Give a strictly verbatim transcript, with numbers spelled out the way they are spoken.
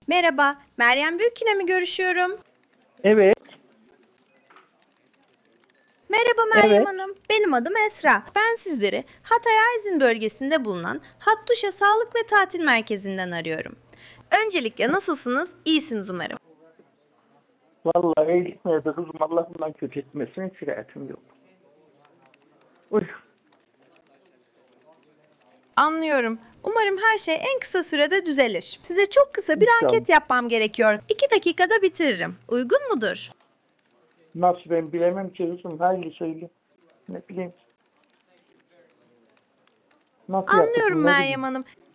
Merhaba, Meryem Büyük'le mi görüşüyorum? Evet, Merhaba Meryem evet. Hanım, benim adım Esra. Ben sizleri Hatay Arzin bölgesinde bulunan Hattuşa Sağlık ve Tatil Merkezi'nden arıyorum. Öncelikle nasılsınız? İyisiniz umarım. Vallahi iyilik nerede kızım, Allah bundan kötü etmesin, hiç şikayetim yok. Uy, Anlıyorum. Umarım her şey en kısa sürede düzelir. Size çok kısa bir inşallah. anket yapmam gerekiyor. İki dakikada bitiririm. Uygun mudur? Nasıl, ben bilemem ki kızım, haydi söyle. Ne bileyim, nasıl Anlıyorum yapayım, ne Meryem bileyim. Hanım.